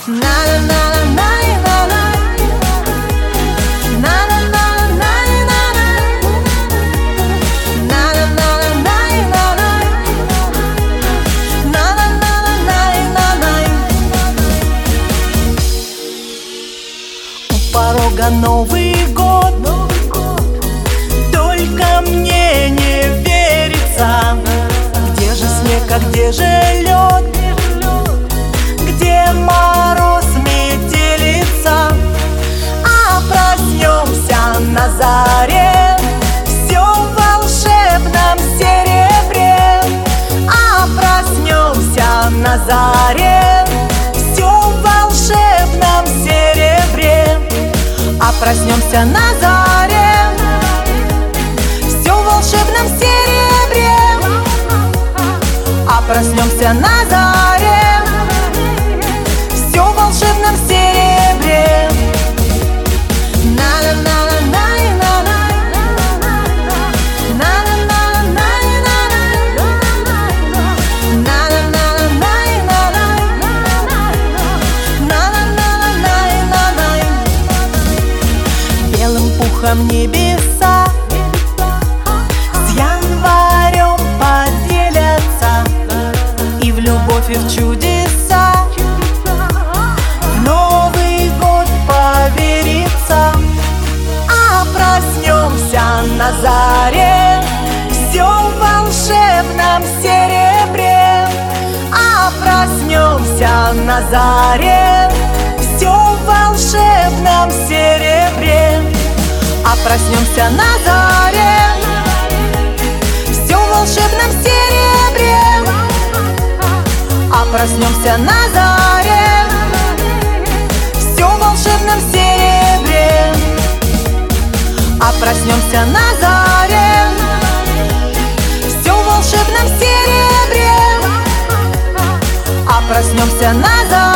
Порога Новый год, только мне не верится. Где же снег, а где же лед? Где мороз, метелица? А проснемся на заре, все в волшебном серебре. А проснемся на заре, все в волшебном серебре. А проснемся на заре, все в волшебном серебре. А проснемся на заре, все в волшебном серебре. Небеса с январем поделятся, и в любовь, и в чудеса в Новый год поверится. А проснемся на заре, все в волшебном серебре. А проснемся на заре, все в волшебном серебре. А проснемся на заре, все в волшебном серебре. А проснемся на заре, все в волшебном серебре. А проснемся на заре, все в волшебном серебре. А проснемся на заре.